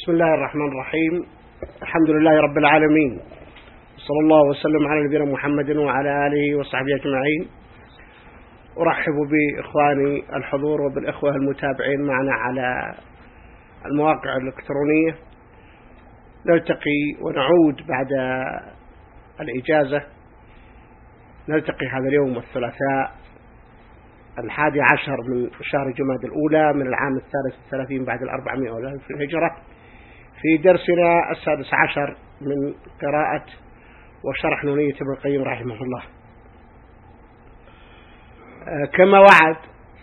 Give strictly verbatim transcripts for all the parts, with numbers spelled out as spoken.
بسم الله الرحمن الرحيم. الحمد لله رب العالمين، صلى الله وسلم على نبينا محمد وعلى آله وصحبه أجمعين. أرحب بإخواني الحضور وبالإخوة المتابعين معنا على المواقع الإلكترونية. نلتقي ونعود بعد الإجازة، نلتقي هذا اليوم الثلاثاء الحادي عشر من شهر جماد الأولى من العام الثالث والثلاثين بعد الأربعمائة والألف في الهجرة، في درسنا السادس عشر من قراءة وشرح نونية ابن القيم رحمه الله. كما وعد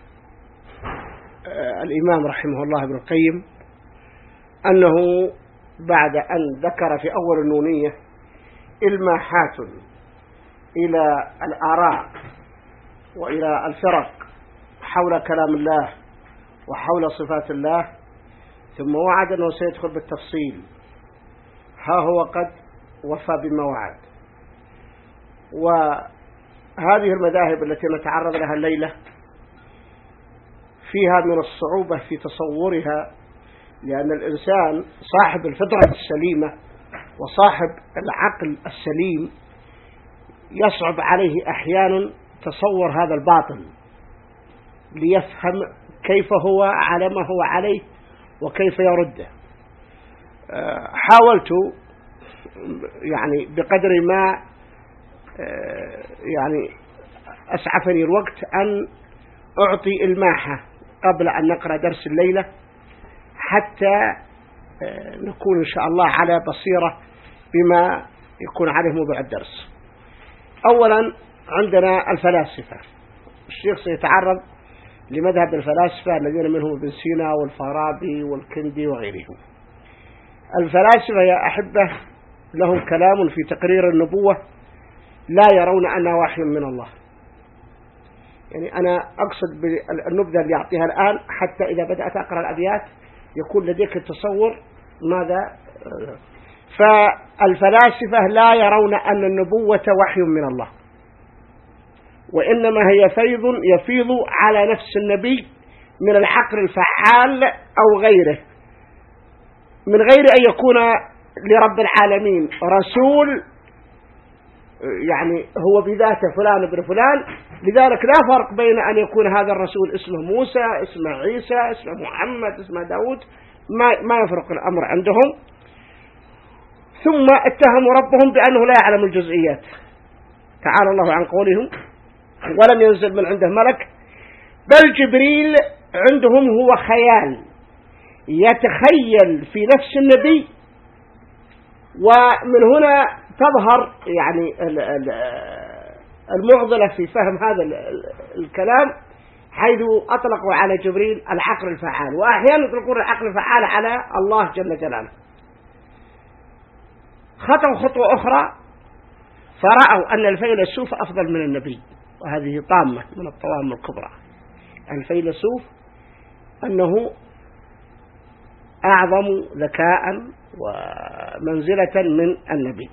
الإمام رحمه الله ابن القيم أنه بعد أن ذكر في أول النونية إلماحات إلى الآراء وإلى الفرق حول كلام الله وحول صفات الله، ثم وعد أنه سيدخل بالتفصيل. ها هو قد وفى بما وعد. وهذه المذاهب التي نتعرض لها الليلة فيها من الصعوبة في تصورها، لأن الإنسان صاحب الفطرة السليمة وصاحب العقل السليم يصعب عليه أحيانا تصور هذا الباطل ليفهم كيف هو على ما هو عليه وكيف يرده. حاولت يعني بقدر ما يعني أسعفني الوقت أن أعطي إلماحة قبل أن نقرأ درس الليلة، حتى نكون إن شاء الله على بصيرة بما يكون عليه موضوع الدرس. أولا عندنا الفلاسفة. الشيخ سيتعرض لمذهب الفلاسفة الذين منهم ابن سينا والفارابي والكندي وغيرهم. الفلاسفة يا أحبة لهم كلام في تقرير النبوة لا يرون أنها وحي من الله. يعني أنا أقصد بالنبذة اللي أعطيها الآن، حتى إذا بدأت أقرأ الأبيات يكون لديك التصور ماذا. فالفلاسفة لا يرون أن النبوة وحي من الله، وإنما هي فيض يفيض على نفس النبي من العقل الفعال أو غيره، من غير أن يكون لرب العالمين رسول يعني هو بذاته فلان ابن فلان. لذلك لا فرق بين أن يكون هذا الرسول اسمه موسى، اسمه عيسى، اسمه محمد، اسمه داود، ما, ما يفرق الأمر عندهم. ثم اتهموا ربهم بأنه لا يعلم الجزئيات، تعالى الله عن قولهم ولم ينزل من عنده ملك، بل جبريل عندهم هو خيال يتخيل في نفس النبي. ومن هنا تظهر يعني المعضلة في فهم هذا الكلام، حيث أطلقوا على جبريل العقل الفعال، وأحيانا يطلقون العقل الفعال على الله جل جلاله. خطوا خطوة أخرى فرأوا أن الفيلسوف أفضل من النبي، وهذه طامة من الطوام الكبرى. الفيلسوف أنه أعظم ذكاء ومنزلة من النبي.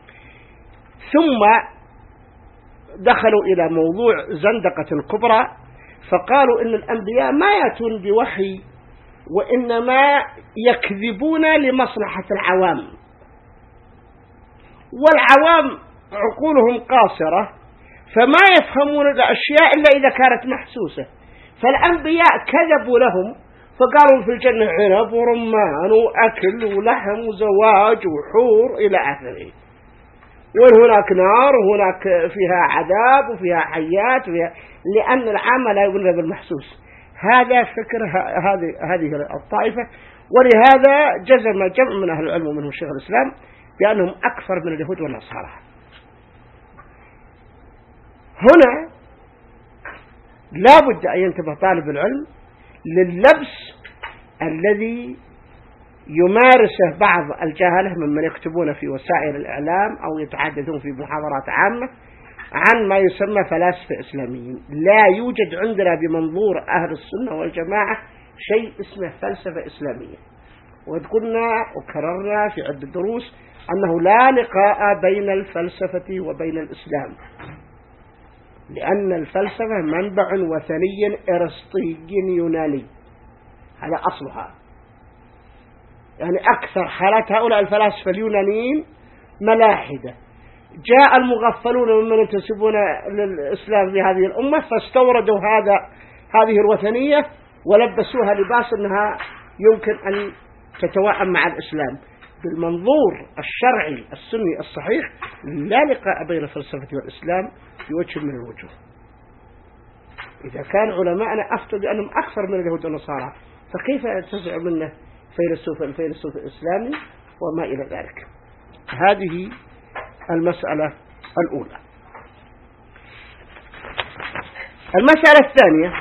ثم دخلوا إلى موضوع زندقة كبرى، فقالوا إن الأنبياء ما يأتون بوحي، وإنما يكذبون لمصلحة العوام، والعوام عقولهم قاصرة فما يفهمون الأشياء إلا إذا كانت محسوسة. فالأنبياء كذبوا لهم فقالوا في الجنة عنب ورمان وأكل ولحم وزواج وحور إلى آخره، وهناك نار وهناك فيها عذاب وفيها حيات وفيها، لأن العام لا يقولنا بالمحسوس. هذا فكر هذه هذه الطائفة، ولهذا جزم جمع من أهل العلم ومنهم شيخ الإسلام بأنهم أكثر من اليهود والنصارى. هنا لا بد أن ينتبه طالب العلم لللبس الذي يمارسه بعض الجهلة ممن يكتبون في وسائل الإعلام أو يتحدثون في محاضرات عامة عن ما يسمى فلاسفة إسلاميين. لا يوجد عندنا بمنظور أهل السنة والجماعة شيء اسمه فلسفة إسلامية. وقلنا وكررنا في عدة دروس أنه لا لقاء بين الفلسفة وبين الإسلام، لأن الفلسفة منبع وثني إرسطي يوناني، هذا أصلها. يعني أكثر حالات هؤلاء الفلاسفة اليونانيين ملاحدة. جاء المغفلون ممن ينتسبون للإسلام في هذه الأمة فاستوردوا هذا هذه الوثنية ولبسوها لباس أنها يمكن أن تتوائم مع الإسلام. بالمنظور الشرعي السني الصحيح لا لقاء بين الفلسفة والإسلام في وجه من الوجوه. إذا كان علماءنا أفتوا بأنهم أكثر من اليهود والنصارى فكيف تزعم منه فيلسوف الفيلسوف الإسلامي وما إلى ذلك. هذه المسألة الأولى. المسألة الثانية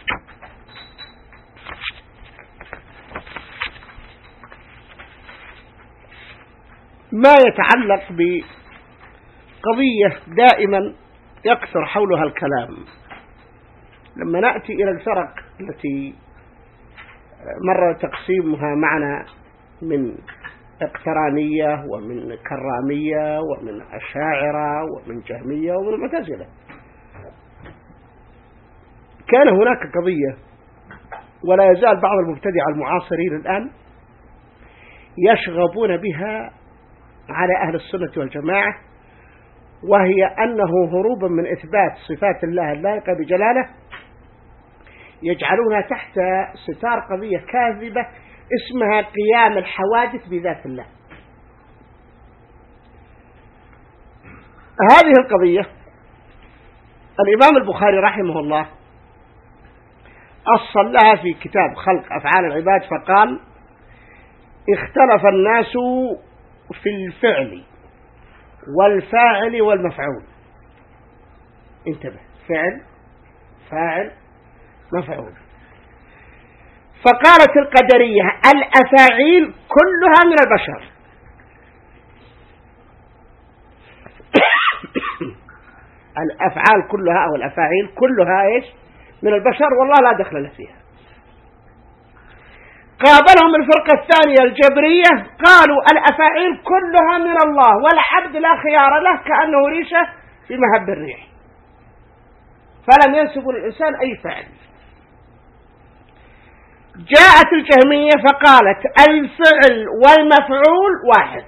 ما يتعلق بقضية دائما يكثر حولها الكلام. لما نأتي إلى الفرق التي مر تقسيمها معنا من اقترانية ومن كرامية ومن أشاعرة ومن جهمية ومن معتزلة، كان هناك قضية ولا يزال بعض المبتدعة المعاصرين الآن يشغبون بها على أهل السنة والجماعة، وهي أنه هروبا من إثبات صفات الله اللائقة بجلاله يجعلونها تحت ستار قضية كاذبة اسمها قيام الحوادث بذات الله. هذه القضية الإمام البخاري رحمه الله أصل لها في كتاب خلق أفعال العباد فقال: اختلف الناس في الفعل والفاعل والمفعول. انتبه، فعل فاعل مفعول. فقالت القدرية: الأفاعيل كلها من البشر. الأفعال كلها أو الأفاعيل كلها إيش؟ من البشر، والله لا دخل له فيها. قابلهم الفرقة الثانية الجبرية قالوا: الأفاعيل كلها من الله والعبد لا خيار له كأنه ريشة في مهب الريح، فلم ينسبوا للإنسان أي فعل. جاءت الجهمية فقالت: الفعل والمفعول واحد،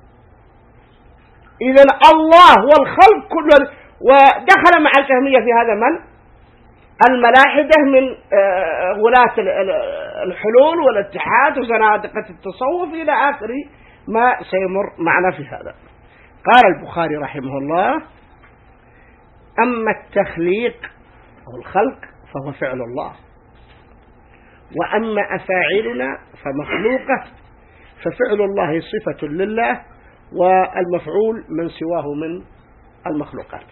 إذن الله والخلق كله. ودخل مع الجهمية في هذا من؟ الملاحدة من غلاة الحلول والاتحاد وزنادقة التصوف إلى آخر ما سيمر معنا في هذا. قال البخاري رحمه الله: أما التخليق أو الخلق فهو فعل الله، وأما أفاعلنا فمخلوقة، ففعل الله صفة لله والمفعول من سواه من المخلوقات.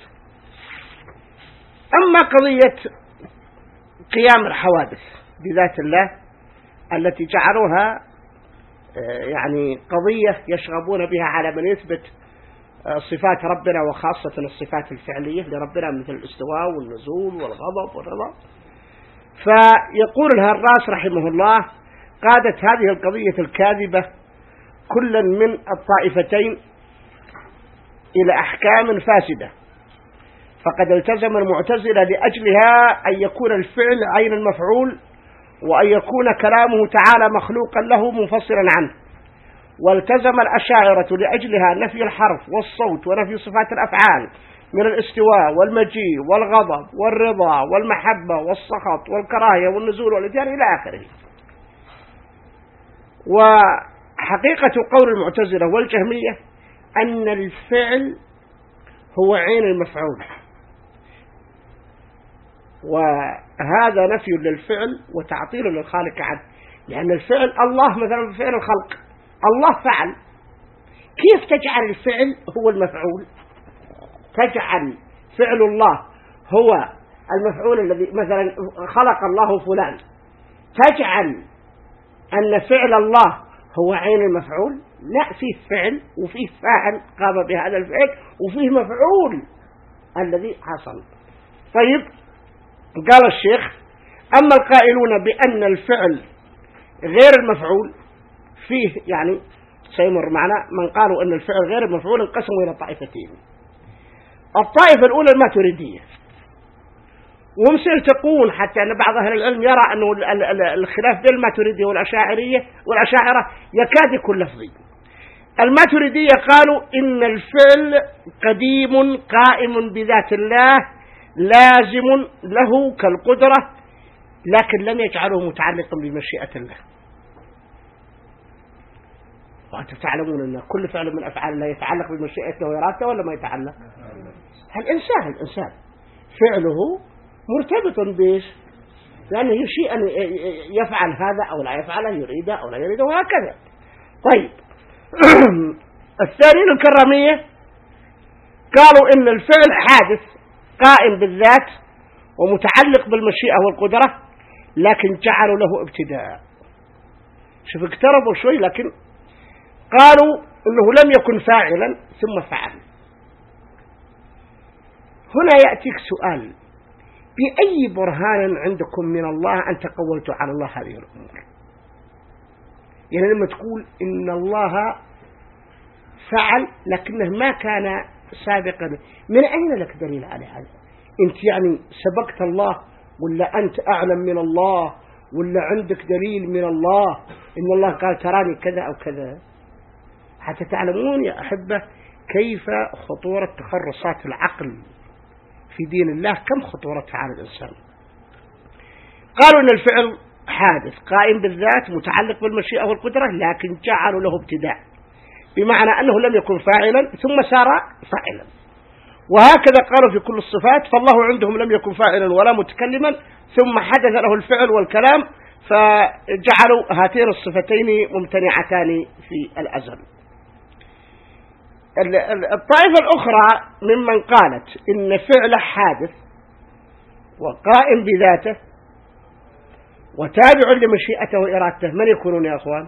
أما قضية قيام الحوادث بذات الله التي جعلوها يعني قضية يشغبون بها على من يثبت صفات ربنا وخاصة الصفات الفعلية لربنا مثل الاستواء والنزول والغضب والرضا. فيقول الهراس رحمه الله: قادت هذه القضية الكاذبة كلا من الطائفتين إلى أحكام فاسدة، فقد التزم المعتزلة لأجلها أن يكون الفعل عين المفعول، وأن يكون كلامه تعالى مخلوقا له منفصلا عنه، والتزم الأشاعرة لأجلها نفي الحرف والصوت ونفي صفات الأفعال من الاستواء والمجيء والغضب والرضا والمحبة والسخط والكراهية والنزول والإتيان إلى آخره. وحقيقة قول المعتزلة والجهمية أن الفعل هو عين المفعول، وهذا نفي للفعل وتعطيل للخالق عنه، لأن الفعل الله مثلا فعل الخلق، الله فعل، كيف تجعل الفعل هو المفعول؟ تجعل فعل الله هو المفعول الذي مثلا خلق الله فلان، تجعل أن فعل الله هو عين المفعول؟ لا، فيه فعل وفيه فاعل قام بهذا الفعل وفيه مفعول الذي حصل. طيب، قال الشيخ: أما القائلون بأن الفعل غير المفعول فيه، يعني سيمر معنا من قالوا أن الفعل غير المفعول انقسموا إلى طائفتين. الطائفة الأولى الماتريدية، وهم سيلتقون، حتى أن بعض أهل العلم يرى أنه الخلاف بين الماتريدية والأشاعرية والأشاعرة يكاد يكون لفظي. الماتريدية قالوا إن الفعل قديم قائم بذات الله لازم له كالقدرة، لكن لم يجعله متعلقا بمشيئة الله. وأنتم تعلمون أن كل فعل من أفعال الله يتعلق بمشيئته وإرادته ولا ما يتعلق؟ الإنسان الإنسان فعله مرتبط بإيش؟ لأنه يشيء أن يفعل هذا أو لا يفعله، يريده أو لا يريده، وهكذا. طيب الثانيين الكرامية قالوا إن الفعل حادث قائم بالذات ومتعلق بالمشيئة والقدرة، لكن جعلوا له ابتداء. شوف اقتربوا شوي، لكن قالوا إنه لم يكن فاعلا ثم فعل. هنا يأتيك سؤال: بأي برهان عندكم من الله أن تقولتوا على الله هذه الأمور؟ يعني لما تقول إن الله فعل لكنه ما كان سابقا، من أين لك دليل على هذا؟ أنت يعني سبقت الله، ولا أنت أعلم من الله، ولا عندك دليل من الله إن الله قال تراني كذا أو كذا؟ حتى تعلمون يا أحبة كيف خطورة تخرصات العقل في دين الله، كم خطورتها على الإنسان. قالوا إن الفعل حادث قائم بالذات متعلق بالمشيئة والقدرة، لكن جعلوا له ابتداء، بمعنى أنه لم يكن فاعلا ثم صار فاعلا. وهكذا قالوا في كل الصفات، فالله عندهم لم يكن فاعلا ولا متكلما ثم حدث له الفعل والكلام، فجعلوا هاتين الصفتين ممتنعتان في الأزل. الطائفة الأخرى ممن قالت إن فعل حادث وقائم بذاته وتابع لمشيئته وإرادته، من يكونون يا أخوان؟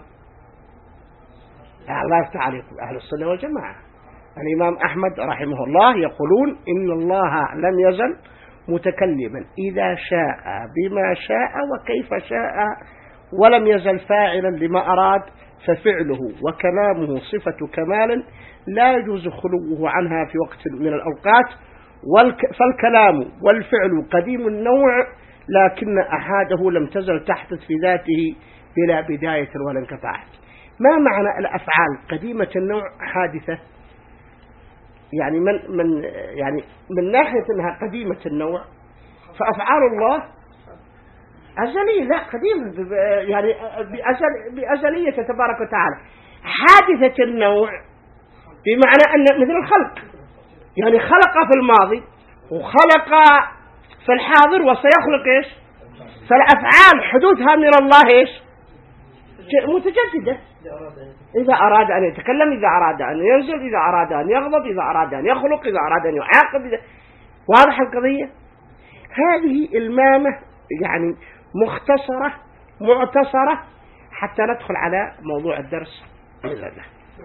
الله يفتح عليكم، أهل السنة والجماعة. الإمام أحمد رحمه الله يقولون إن الله لم يزل متكلما إذا شاء بما شاء وكيف شاء، ولم يزل فاعلا لما أراد، ففعله وكلامه صفة كمال لا يجوز خلوه عنها في وقت من الأوقات، فالكلام والفعل قديم النوع، لكن أحاده لم تزل تحدث في ذاته بلا بداية ولا انقطاع. ما معنى الأفعال قديمة النوع حادثة؟ يعني من من يعني من ناحية أنها قديمة النوع، فأفعال الله أزلية، لا قديم يعني بأزل بأزلية تبارك وتعالى. حادثة النوع بمعنى أن مثل الخلق، يعني خلق في الماضي وخلق في الحاضر وسيخلق إيش؟ فالأفعال حدوثها من الله إيش؟ متجددة. إذا أراد أن يتكلم، إذا أراد أن ينزل، إذا أراد أن يغضب، إذا أراد أن يخلق، إذا أراد أن يعاقب. إذا واضح القضية. هذه المامة يعني مختصرة معتصرة حتى ندخل على موضوع الدرس بإذن الله.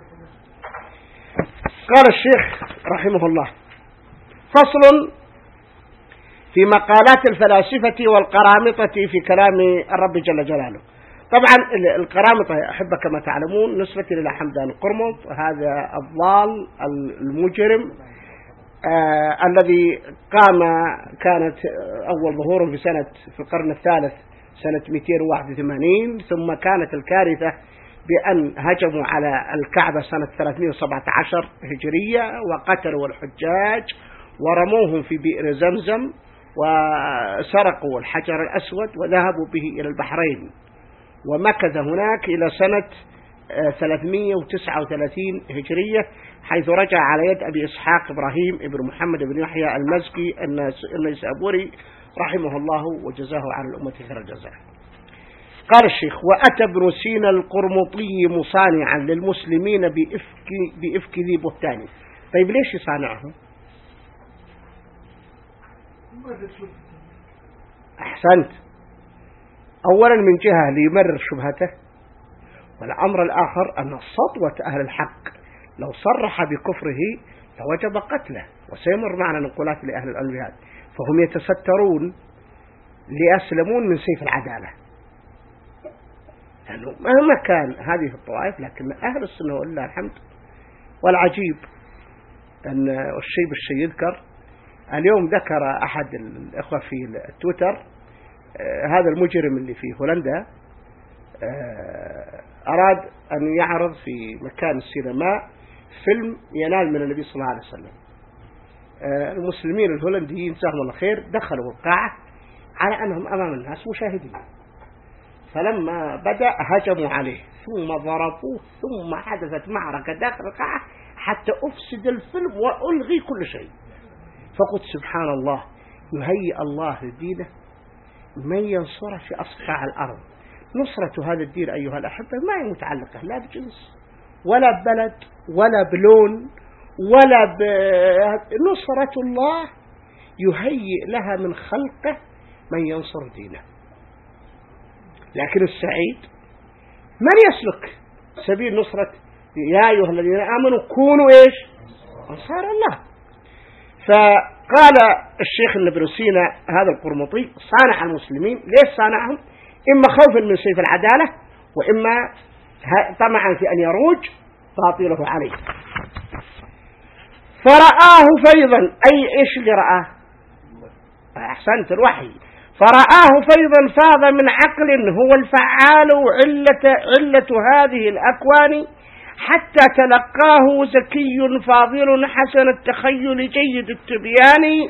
قال الشيخ رحمه الله: فصل في مقالات الفلاسفة والقرامطة في كلام الرب جل جلاله. طبعا القرامطة يا أحبة كما تعلمون نسبة إلى حمدان القرمط، هذا الضال المجرم آه الذي قام، كانت أول ظهور في سنة في القرن الثالث سنة مئتين وواحد وثمانين، ثم كانت الكارثة بأن هجموا على الكعبة سنة ثلاثمئة وسبعة عشر هجرية وقتلوا الحجاج ورموهم في بئر زمزم وسرقوا الحجر الأسود وذهبوا به إلى البحرين، ومكث هناك إلى سنة ثلاثمئة وتسعة وثلاثين هجرية، حيث رجع على يد أبي إسحاق إبراهيم ابن محمد بن يحيى المزكي النيسابوري رحمه الله وجزاه عن الأمة خير الجزاء. قال الشيخ: وأتى ابن سينا القرمطي مصانعا للمسلمين بإفك, بإفك ذي بهتان. طيب ليش يصانعهم؟ أحسنت. أولا من جهة ليمرر شبهته، والأمر الآخر أن سطوة أهل الحق لو صرح بكفره لوجب قتله، وسيمر معنا نقولات لأهل العلم بهذا، فهم يتسترون ليسلمون من سيف العدالة، لأنه مهما كان هذه الطوائف، لكن أهل السنة ولله الحمد. والعجيب أن الشيء بالشيء يذكر اليوم ذكر أحد الأخوة في التويتر هذا المجرم اللي في هولندا أراد أن يعرض في مكان السينما فيلم ينال من النبي صلى الله عليه وسلم. المسلمين الهولنديين جزاهم الله خير دخلوا القاعة على أنهم أمام الناس مشاهدين، فلما بدأ هجموا عليه ثم ضربوه ثم حدثت معركة داخل القاعة حتى أفسد الفيلم وألغي كل شيء. فقلت سبحان الله، يهيئ الله لدينه من ينصره في أصقاع الأرض. نصرة هذا الدين أيها الأحبة ما هي متعلقة لا بجنس ولا ببلد ولا بلون ولا بنصرة الله، يهيئ لها من خلقه من ينصر دينه. لكن السعيد من يسلك سبيل نصرة يا أيها الذين آمنوا كونوا إيش أنصار الله. فقال الشيخ ابن سينا هذا القرمطي صانع المسلمين. ليش صانعهم؟ إما خوفا من سيف العدالة وإما طمعا في أن يروج باطله عليه. فرآه فيضا، أي إيش اللي رآه؟ أحسنت، الوحي. فرآه فيضا فاض من عقل هو الفعال علة, علة هذه الأكوان، حتى تلقاه زكي فاضل حسن التخيل جيد التبيان،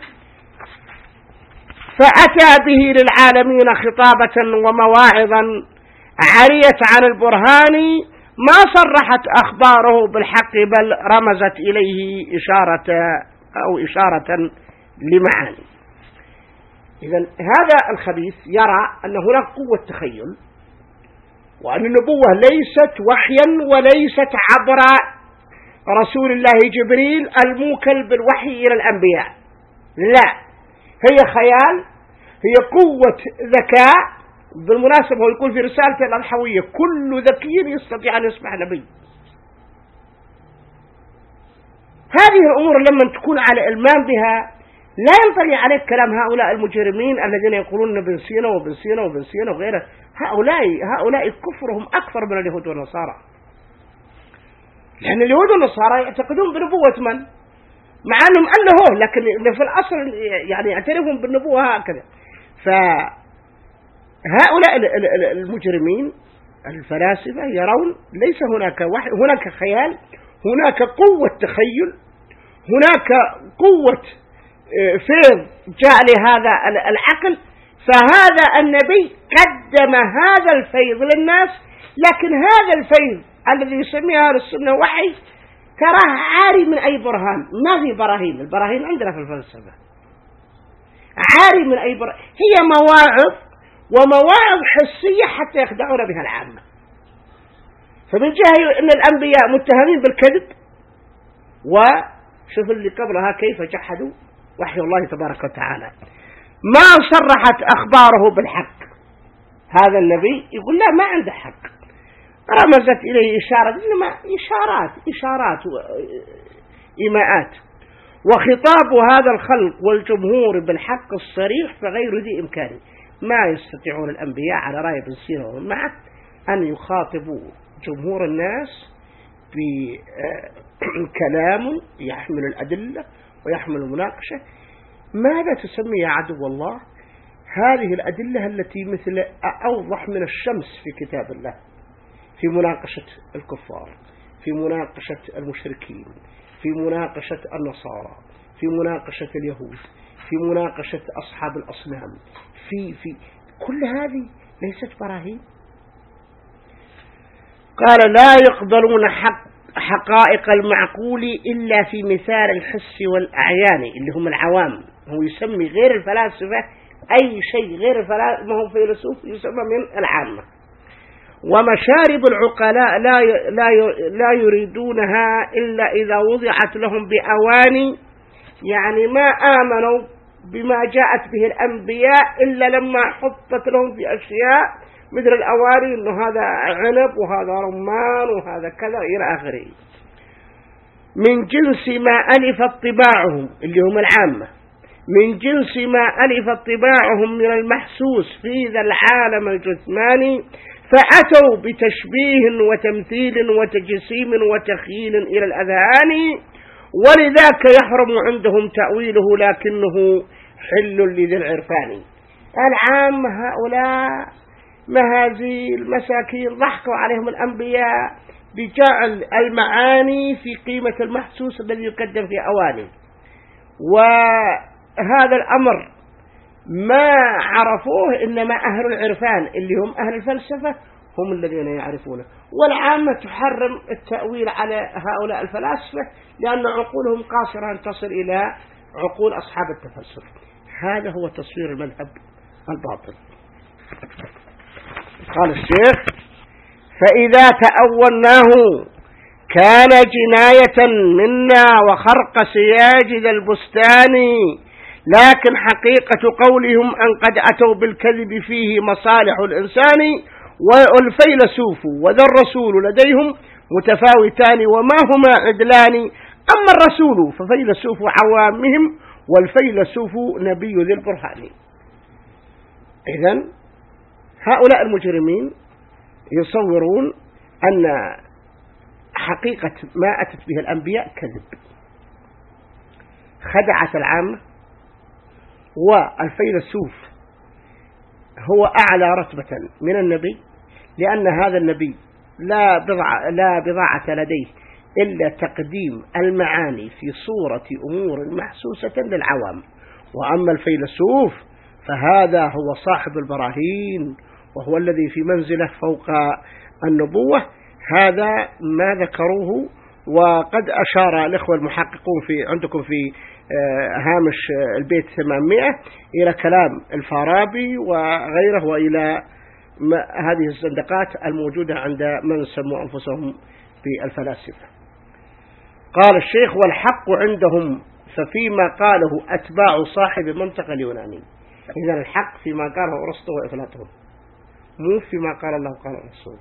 فأتى به للعالمين خطابة ومواعظا عريت عن البرهان، ما صرحت أخباره بالحق بل رمزت إليه إشارة أو إشارة لمعاني. إذن هذا الخبيث يرى أن هناك قوة تخيل، وأن النبوة ليست وحيا وليست عبر رسول الله جبريل الموكل بالوحي إلى الأنبياء، لا، هي خيال، هي قوة ذكاء. بالمناسبة هو يقول في رسالته الأضحوية كل ذكي يستطيع أن يصبح نبي. هذه الأمور لما تكون على إلمام بها لا ينطلي عليك كلام هؤلاء المجرمين الذين يقولون ابن سينا وابن سينا وابن سينا وغيره. هؤلاء هؤلاء كفرهم أكثر من اليهود والنصارى، لأن اليهود والنصارى يعتقدون بنبوة من؟ مع أنهم ألهوه، لكن في الأصل يعني يعترفون بالنبوة هكذا. فهؤلاء المجرمين الفلاسفة يرون ليس هناك وحي، هناك خيال، هناك قوة تخيل، هناك قوة فيض جاء لهذا العقل، فهذا النبي قدم هذا الفيض للناس. لكن هذا الفيض الذي يسميه أهل السنة وحي تراه عاري من أي برهان، ما في براهين. البراهين عندنا في الفلسفة عاري من أي برهان، هي مواعظ ومواعظ حسية حتى يخدعون بها العامة. فمن جهة أن الأنبياء متهمين بالكذب، وشوف اللي قبلها كيف جحدوا وحي الله تبارك وتعالى، ما صرحت أخباره بالحق. هذا النبي يقول لا، ما عنده حق، رمزت إليه إشارة، إنما إشارات إشارات إيماءات. وخطاب هذا الخلق والجمهور بالحق الصريح فغير ذي إمكاني. ما يستطيعون الأنبياء على رأي ابن سينا ومن معه أن يخاطبوا جمهور الناس بكلام يحمل الأدلة ويحمل المناقشة. ماذا تسمي يا عدو الله هذه الأدلة التي مثل أوضح من الشمس في كتاب الله، في مناقشة الكفار، في مناقشة المشركين، في مناقشة النصارى، في مناقشة اليهود، في مناقشة أصحاب الأصنام، في في كل هذه ليست براهين. قال لا يقبلون حق حقائق المعقول إلا في مثال الحس والأعيان اللي هم العوام. هو يسمي غير الفلاسفة أي شيء غير الفلاسفة ما هو فيلسوف يسمى من العامة. ومشارب العقلاء لا لا لا يريدونها إلا إذا وضعت لهم بأواني، يعني ما آمنوا بما جاءت به الأنبياء إلا لما حطت لهم في أشياء مثل الأواني، إنه هذا عنب وهذا رمان وهذا كذا إلى آخره، من جنس ما ألفت طباعهم اللي هم العامة، من جنس ما ألفت طباعهم من المحسوس في ذا العالم الجسماني، فأتوا بتشبيه وتمثيل وتجسيم وتخيل إلى الأذهان، ولذاك يحرم عندهم تأويله لكنه حل لذي العرفان. العام هؤلاء مهازيل مساكين ضحكوا عليهم الأنبياء بجعل المعاني في قيمة المحسوس الذي يقدم في أواني، وهذا الأمر ما عرفوه إنما أهل العرفان اللي هم أهل الفلسفة هم الذين يعرفونه، والعامة تحرم التأويل على هؤلاء الفلاسفة لأن عقولهم قاصرة أن تصل إلى عقول أصحاب التفلسف. هذا هو تصوير المذهب الباطل. قال الشيخ: فإذا تأولناه كان جناية منا وخرق سياج ذا البستان، لكن حقيقة قولهم أن قد أتوا بالكذب فيه مصالح الإنسان، والفيلسوف وذا الرسول لديهم متفاوتان وما هما عدلان، أما الرسول ففيلسوف عوامهم والفيلسوف نبي ذي البرهان. إذن هؤلاء المجرمين يصورون أن حقيقة ما أتت به الأنبياء كذب، خدعت العامة، والفيلسوف هو أعلى رتبة من النبي لأن هذا النبي لا بضاعة, لا بضاعة لديه إلا تقديم المعاني في صورة أمور محسوسة للعوام، وأما الفيلسوف فهذا هو صاحب البراهين وهو الذي في منزله فوق النبوة. هذا ما ذكروه، وقد أشار الإخوة المحققون في عندكم في هامش البيت ثمانمائة إلى كلام الفارابي وغيره وإلى هذه الزندقات الموجودة عند من سموا أنفسهم بالفلاسفة. قال الشيخ: والحق عندهم ففيما قاله أتباع صاحب منطق اليوناني. إذن الحق فيما قاله أرسطو وأفلاطون، مو فيما قال الله قال الرسول.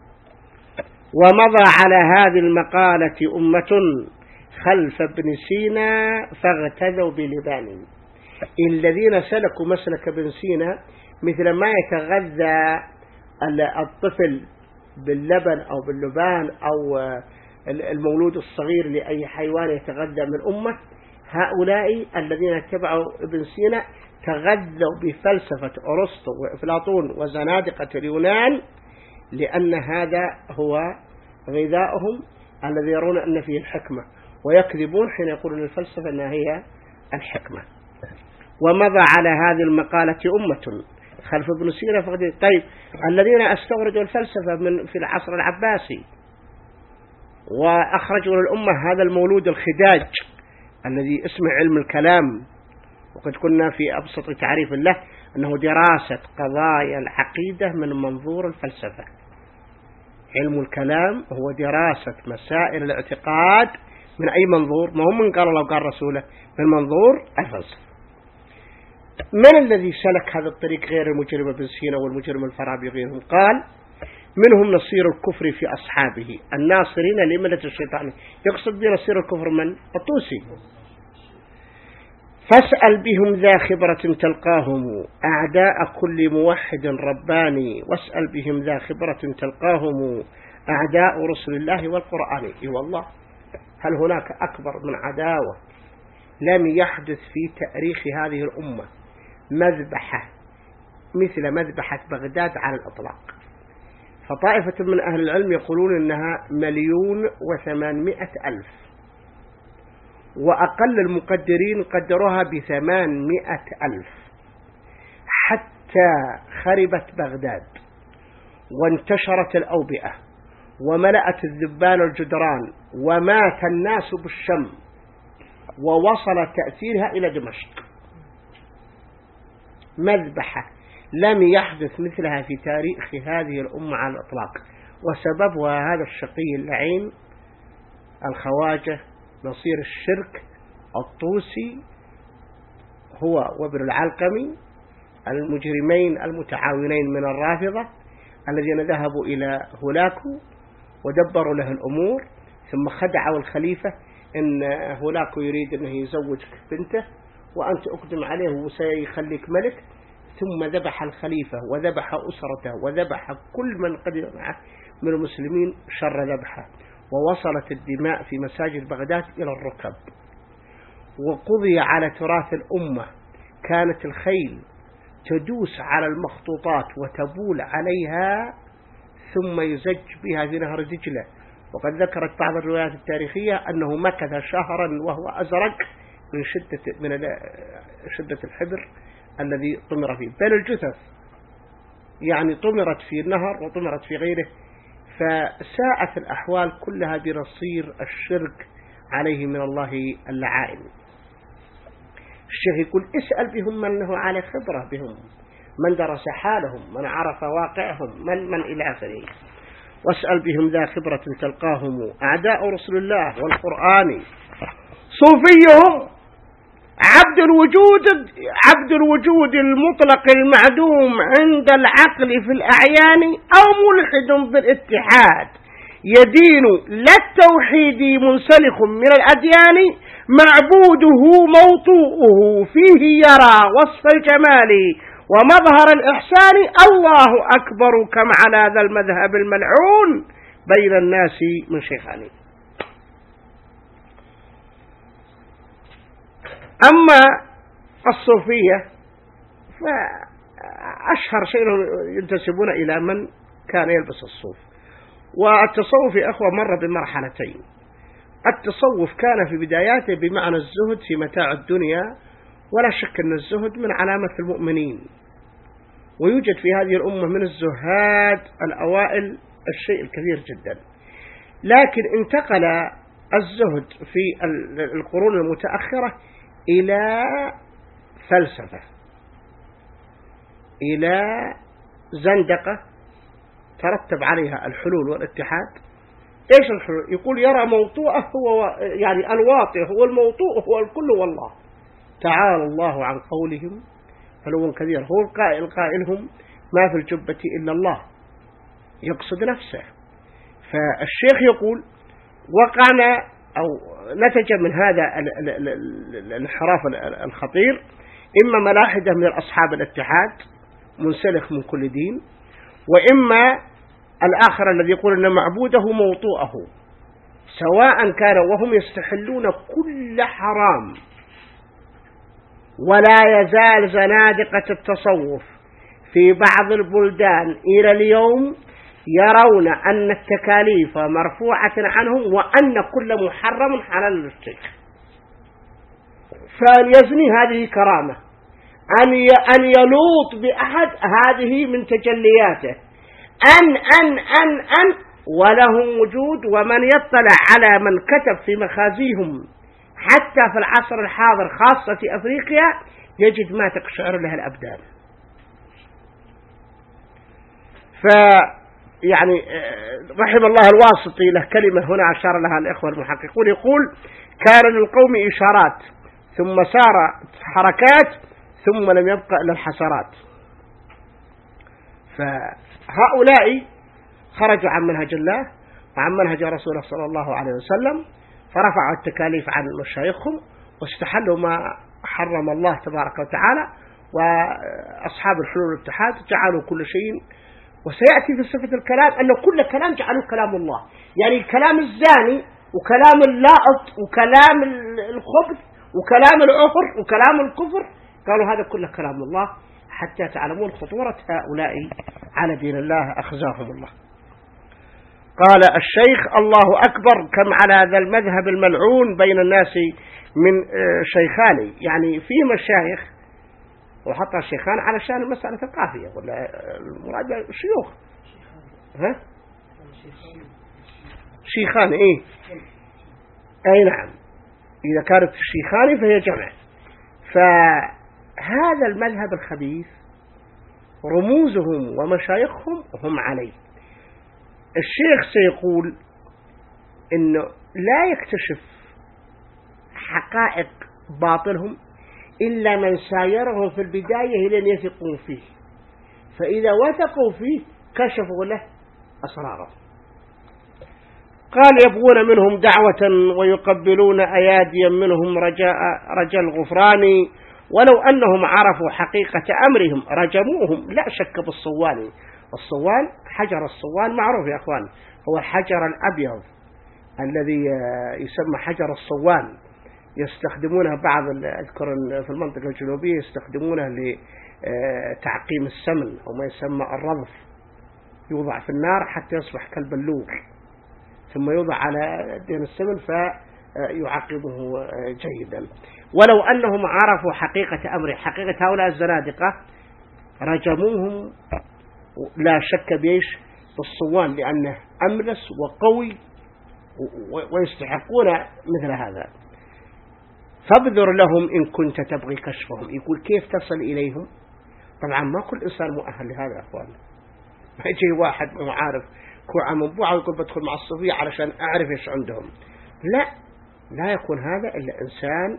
ومضى على هذه المقالة أمة خلف ابن سينا فاغتذوا بلبان. الذين سلكوا مسلك ابن سينا مثل ما يتغذى الطفل باللبن أو باللبان أو المولود الصغير لأي حيوان يتغذى من أمه، هؤلاء الذين اتبعوا ابن سينا تغذوا بفلسفة أرسطو وأفلاطون وزنادقة اليونان، لأن هذا هو غذاؤهم الذي يرون أن فيه الحكمة، ويكذبون حين يقولون الفلسفة أنها هي الحكمة. ومضى على هذه المقالة أمة خلف ابن سينا فقد. طيب الذين استوردوا الفلسفة من في العصر العباسي وأخرجوا للأمة هذا المولود الخداج الذي اسمه علم الكلام، وقد كنا في أبسط تعريف له أنه دراسة قضايا العقيدة من منظور الفلسفة. علم الكلام هو دراسة مسائل الاعتقاد من أي منظور؟ ما هو من قال الله وقال رسوله، من منظور الفلسفة. من الذي سلك هذا الطريق غير المجرم ابن سينا والمجرم الفارابي غيرهم؟ قال: منهم نصير الكفر في أصحابه الناصرين لملة الشيطان. يقصد بنصير الكفر من؟ الطوسي. فاسأل بهم ذا خبرة تلقاهم أعداء كل موحد رباني، واسأل بهم ذا خبرة تلقاهم أعداء رسل الله والقرآن. إي والله، هل هناك أكبر من عداوة لم يحدث في تاريخ هذه الأمة مذبحة مثل مذبحة بغداد على الأطلاق؟ فطائفة من أهل العلم يقولون إنها مليون وثمانمائة ألف، وأقل المقدرين قدروها بثمانمائة ألف، حتى خربت بغداد وانتشرت الأوبئة وملأت الذبان الجدران ومات الناس بالشم، ووصل تأثيرها إلى دمشق. مذبحة لم يحدث مثلها في تاريخ هذه الأمة على الإطلاق، وسببها هذا الشقي اللعين الخواجة نصير الشرك الطوسي هو وابن العلقمي، المجرمين المتعاونين من الرافضة الذين ذهبوا إلى هولاكو ودبروا له الأمور، ثم خدعوا الخليفة إن هولاكو يريد أنه يزوج بنته وأنت أقدم عليه وسيخليك ملك، ثم ذبح الخليفة وذبح أسرته وذبح كل من قدر معه من المسلمين شر ذبحه، ووصلت الدماء في مساجد بغداد إلى الركب، وقضي على تراث الأمة. كانت الخيل تدوس على المخطوطات وتبول عليها ثم يزج بها في نهر دجلة. وقد ذكرت بعض الروايات التاريخية أنه مكث شهرا وهو أزرق من شدة, من شدة الحبر الذي طمر فيه، بل الجثث يعني طمرت في النهر وطمرت في غيره. فساءت الأحوال كلها بنصير الشرك عليه من الله اللعائن. الشيخ يقول اسأل بهم من له على خبرة بهم، من درس حالهم، من عرف واقعهم، من من إلى آخره. واسأل بهم ذا خبرة تلقاهم أعداء رسول الله والقرآن. صوفيهم عبد الوجود عبد الوجود المطلق المعدوم عند العقل في الأعيان، أو ملحد بالاتحاد يدين لا التوحيد منسلخ من الأديان. معبوده موطوءه فيه يرى وصف الجمال ومظهر الإحسان. الله أكبر كم على ذا المذهب الملعون بين الناس من شيخان. أما الصوفية فأشهر شيء ينتسبون إلى من كان يلبس الصوف. والتصوف يا أخوة مر بمرحلتين. التصوف كان في بداياته بمعنى الزهد في متاع الدنيا، ولا شك أن الزهد من علامة المؤمنين، ويوجد في هذه الأمة من الزهاد الأوائل الشيء الكثير جدا. لكن انتقل الزهد في القرون المتأخرة إلى فلسفة، إلى زندقة ترتب عليها الحلول والاتحاد. إيش الحلول؟ يقول يرى موطوءه هو يعني الواطئ هو الموطوء هو الكل والله تعالى الله عن قولهم علوا كبيرا. هو القائل قائلهم ما في الجبة إلا الله، يقصد نفسه. فالشيخ يقول وقعنا أو نتج من هذا الانحراف الخطير إما ملاحدة من الأصحاب الاتحاد منسلخ من كل دين، وإما الآخر الذي يقول أن معبوده موطوءه، سواء كان وهم يستحلون كل حرام. ولا يزال زنادقة التصوف في بعض البلدان إلى اليوم يرون أن التكاليف مرفوعة عنهم، وأن كل محرم حلال للشيخ. فأن يزني هذه كرامة، أن أن يلوط بأحد هذه من تجلياته، أن أن أن أن ولهم وجود. ومن يطلع على من كتب في مخازيهم حتى في العصر الحاضر خاصة في أفريقيا يجد ما تقشعر له الأبدان. فيعني رحم الله الواسطي له كلمة هنا أشار لها الإخوة المحققون، يقول كان للقوم إشارات ثم سارت حركات ثم لم يبقى إلا الحسرات. فهؤلاء خرجوا عن منهج الله وعن منهج رسوله صلى الله عليه وسلم، فرفعوا التكاليف عن مشايخهم واستحلوا ما حرم الله تبارك وتعالى. وأصحاب الحلول والاتحاد جعلوا كل شيء، وسيأتي في صفة الكلام أن كل كلام جعلوا كلام الله، يعني كلام الزاني وكلام اللاعب وكلام الخبث وكلام العفر وكلام الكفر، قالوا هذا كله كلام الله، حتى تعلمون خطورة هؤلاء على دين الله أخزاهم الله. قال الشيخ الله أكبر كم على ذا المذهب الملعون بين الناس من شيخان. يعني في مشايخ وحط الشيخان على شان المسألة ثقافية، ولا المراد شيوخ ها شيخان إيه أي نعم، إذا كانت الشيخان فهي جمع. فهذا المذهب الخبيث رموزهم ومشايخهم هم عليه. الشيخ سيقول إنه لا يكتشف حقائق باطلهم إلا من سايرهم في البداية لن يثقوا فيه، فإذا وثقوا فيه كشفوا له أسرارهم. قال يبغون منهم دعوة ويقبلون أياديا منهم رجاء رجاء الغفران، ولو أنهم عرفوا حقيقة أمرهم رجموهم لا شك بالصوان. الصوان حجر الصوان معروف يا أخوان، هو الحجر الأبيض الذي يسمى حجر الصوان، يستخدمونه بعض أذكر في المنطقة الجنوبية يستخدمونه لتعقيم السمن أو ما يسمى الرضف، يوضع في النار حتى يصبح كالبلور ثم يوضع على دهن السمن فيعقمه جيدا. ولو أنهم عرفوا حقيقة أمره، حقيقة هؤلاء الزنادقة، رجموهم لا شك بيش بالصوان، لأنه أملس وقوي ويستحقون مثل هذا. فابذر لهم إن كنت تبغي كشفهم. يقول كيف تصل إليهم؟ طبعا ما كل إنسان مؤهل لهذا يا أخوان. ما يجي واحد ما عارف كوعة منبوعة ويقول بدخل مع الصوفية علشان أعرف إيش عندهم. لا، لا يكون هذا إلا إنسان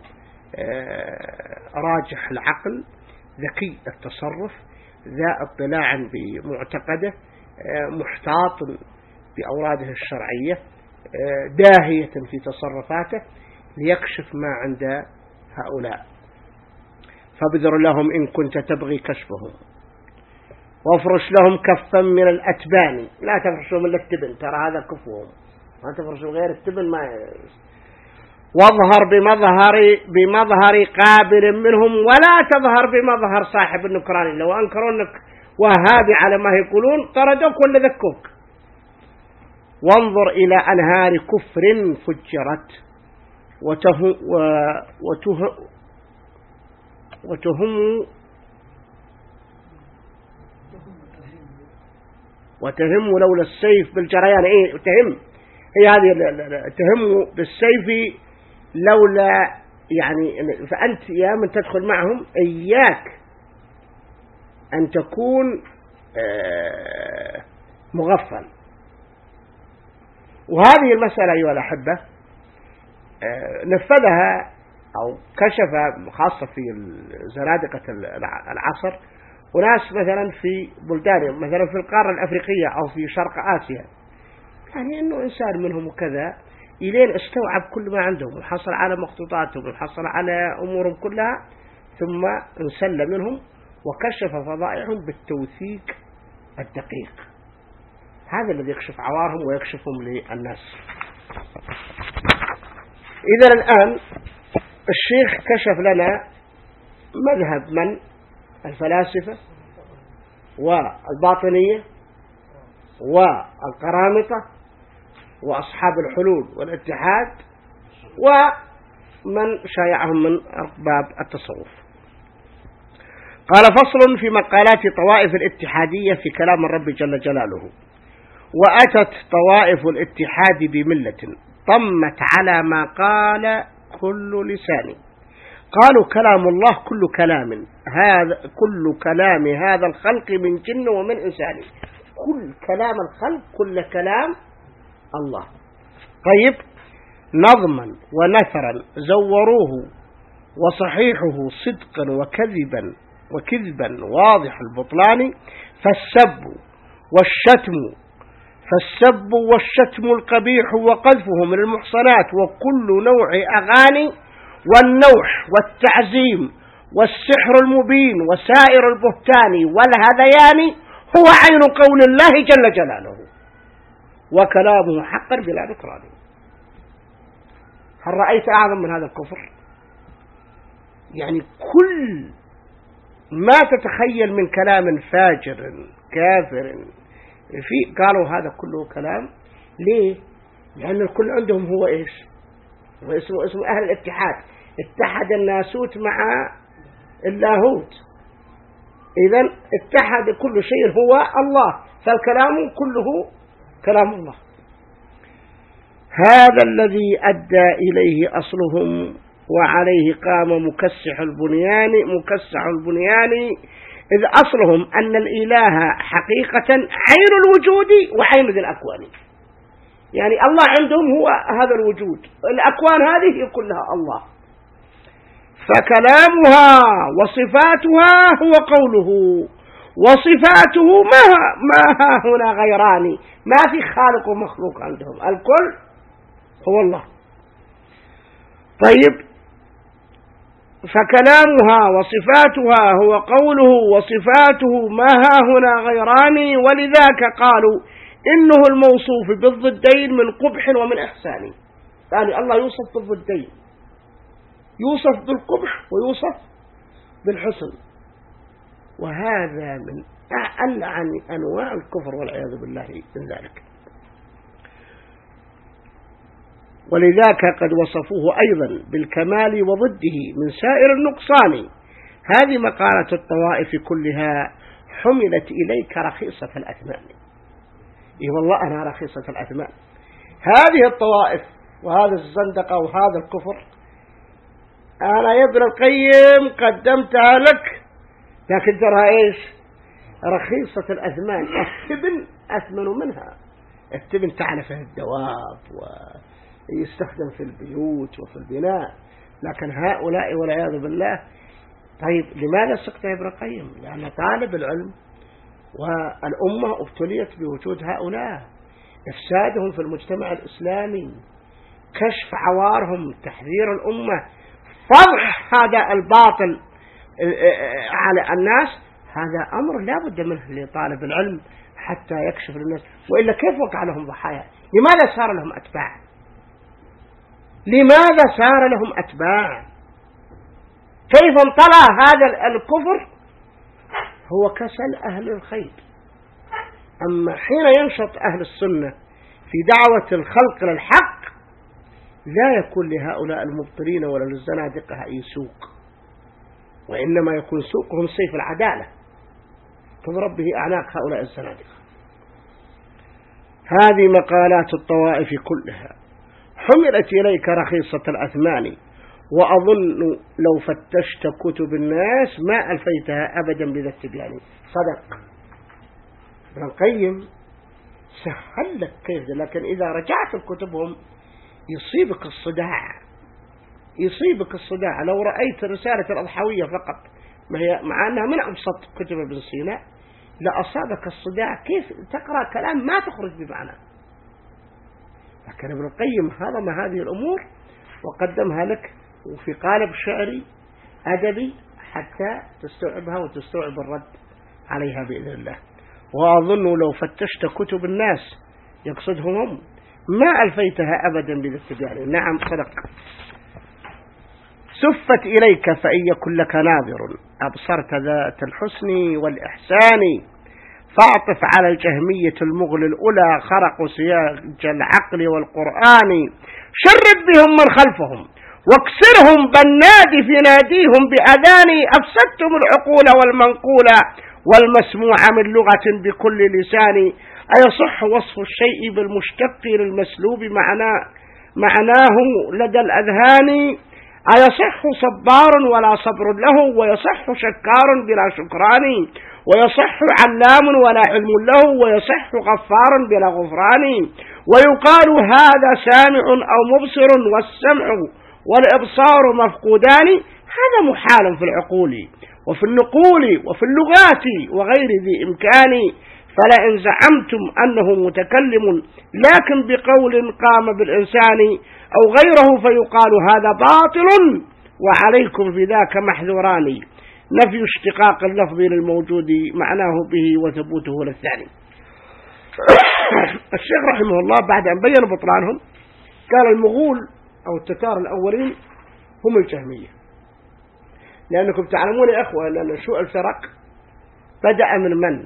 راجح العقل، ذكي التصرف، ذا اطلاع بمعتقده، محتاط بأوراده الشرعية، داهية في تصرفاته، ليكشف ما عند هؤلاء. فابذر لهم إن كنت تبغي كشفهم، وافرش لهم كفا من الأتبان. لا تفرشوا من التبن، ترى هذا كفهم، ما تفرشوا غير التبن. ما واظهر بمظهر بمظهر قابل منهم، ولا تظهر بمظهر صاحب النكران. لو أنكروا أنك وهابي على ما يقولون طردوك ولا ذكوك. وانظر إلى أنهار كفر فجرت وتهم وتهم وتهم وتهم لولا السيف بالجريان. إيه تهم؟ هي هذه تهم بالسيف لولا، يعني فأنت يا من تدخل معهم إياك أن تكون مغفل. وهذه المسألة أيها الأحبة نفذها أو كشف خاصة في زنادقة العصر وناس مثلا في بلدان، مثلا في القارة الأفريقية أو في شرق آسيا، يعني أنه إنسان منهم وكذا إلين استوعب كل ما عندهم وحصل على مخطوطاتهم وحصل على أمورهم كلها، ثم انسل منهم وكشف فضائعهم بالتوثيق الدقيق. هذا الذي يكشف عوارهم ويكشفهم للناس. إذا الآن الشيخ كشف لنا مذهب من؟ الفلاسفة والباطنية والقرامطة وأصحاب الحلول والاتحاد ومن شايعهم من أرباب التصوف. قال فصل في مقالات طوائف الاتحادية في كلام الرب جل جلاله. وأتت طوائف الاتحاد بملة طمت على ما قال كل لسان. قالوا كلام الله كل كلام، هذا كل كلام هذا الخلق من جن ومن إنسان. كل كلام الخلق كل كلام الله. طيب، نظما ونثرا زوروه وصحيحه صدقا وكذبا وكذبا واضح البطلان. فالسب والشتم فالسب والشتم القبيح وقذفه من المحصنات وكل نوع أغاني والنوح والتعزيم والسحر المبين وسائر البهتان والهذيان هو عين قول الله جل جلاله وكلامه حقا بلا نكران. هل رأيت أعظم من هذا الكفر؟ يعني كل ما تتخيل من كلام فاجر كافر في قالوا هذا كله كلام. ليه؟ لأن الكل عندهم هو إيش؟ هو اسمه اسمه أهل الاتحاد. اتحد الناسوت مع اللاهوت، إذن اتحد كل شيء هو الله، فالكلام كله كلام الله. هذا الذي أدى إليه أصلهم وعليه قام مكسح البنيان مكسح البنيان إذ أصلهم أن الإله حقيقة عين الوجود وعين ذي الأكوان. يعني الله عندهم هو هذا الوجود، الأكوان هذه كلها الله. فكلامها وصفاتها هو قوله، وصفاته ما ما هنا غيران، ما في خالق ومخلوق عندهم، الكل هو الله. طيب، فكلامها وصفاتها هو قوله وصفاته ما ها هنا غيران. ولذاك قالوا إنه الموصوف بالضدين من قبح ومن إحسان. يعني الله يوصف بالضدين، يوصف بالقبح ويوصف بالحسن، وهذا من ألعن أنواع الكفر والعياذ بالله من ذلك. ولذاك قد وصفوه أيضا بالكمال وضده من سائر النقصان. هذه مقالة الطوائف كلها حملت إليك رخيصة الأثمان. إيه والله أنا رخيصة الأثمان. هذه الطوائف وهذا الزندقة وهذا الكفر أنا يا ابن القيم قدمتها لك، لكن ترى إيش؟ رخيصة الأثمان. التبن أثمن منها. التبن تعرفه الدواب ويستخدم في البيوت وفي البناء، لكن هؤلاء والعياذ بالله. طيب لماذا سكت يا ابن القيم؟ لأن طالب العلم والأمة ابتليت بوجود هؤلاء، إفسادهم في المجتمع الإسلامي، كشف عوارهم، تحذير الأمة، فضح هذا الباطل على الناس. هذا أمر لا بد منه لطالب العلم حتى يكشف للناس، وإلا كيف وقع لهم ضحايا؟ لماذا صار لهم أتباع؟ لماذا صار لهم أتباع؟ كيف انطلع هذا الكفر؟ هو كسل أهل الخير. أما حين ينشط أهل السنة في دعوة الخلق للحق لا يكون لهؤلاء المبطلين ولا للزنادقة أي سوق، وإنما يكون سوقهم سيف العدالة تضرب به أعناق هؤلاء الزنادقة. هذه مقالات الطوائف كلها حملت إليك رخيصة الأثمان، وأظن لو فتشت كتب الناس ما ألفيتها أبدا بذا التبيان. صدق ابن القيم، سهل لك كيف، لكن إذا رجعت لكتبهم يصيبك الصداع، يصيبك الصداع. لو رأيت رسالة الأضحوية فقط مع أنها من أبسط كتب ابن سينا لأصابك الصداع، كيف تقرأ كلام ما تخرج بمعنى. لكن ابن القيم هضم هذه الأمور وقدمها لك وفي قالب شعري أدبي حتى تستوعبها وتستوعب الرد عليها بإذن الله. وأظن لو فتشت كتب الناس يقصدهم هم ما ألفيتها أبدا بالاستبيان. نعم صدق. سفت إليك فإن يكن لك ناظر أبصرت ذات الحسن والإحسان، فاعطف على الجهمية المغل الأولى خرقوا سياج العقل والقرآن، شرد بهم من خلفهم واكسرهم بالنادي في ناديهم بأذاني، أفسدتم العقول والمنقولة والمسموع من لغة بكل لسان. أيصح وصف الشيء بالمشتق للمسلوب معناه معناه لدى الأذهان؟ أيصح صبار ولا صبر له، ويصح شكار بلا شكران، ويصح علام ولا علم له، ويصح غفار بلا غفران، ويقال هذا سامع أو مبصر والسمع والإبصار مفقودان، هذا محال في العقول وفي النقول وفي اللغات وغير ذي إمكان. فلئن زعمتم أنه متكلم لكن بقول قام بالإنسان أو غيره فيقال هذا باطل، وعليكم في ذاك محذوران، نفي اشتقاق اللفظ للموجود معناه به وثبوته للثاني. الشيخ رحمه الله بعد أن بين بطلانهم قال المغول أو التتار الأولين هم الجهمية، لأنكم تعلمون يا أخوة أن نشوء الفرق بدأ من من؟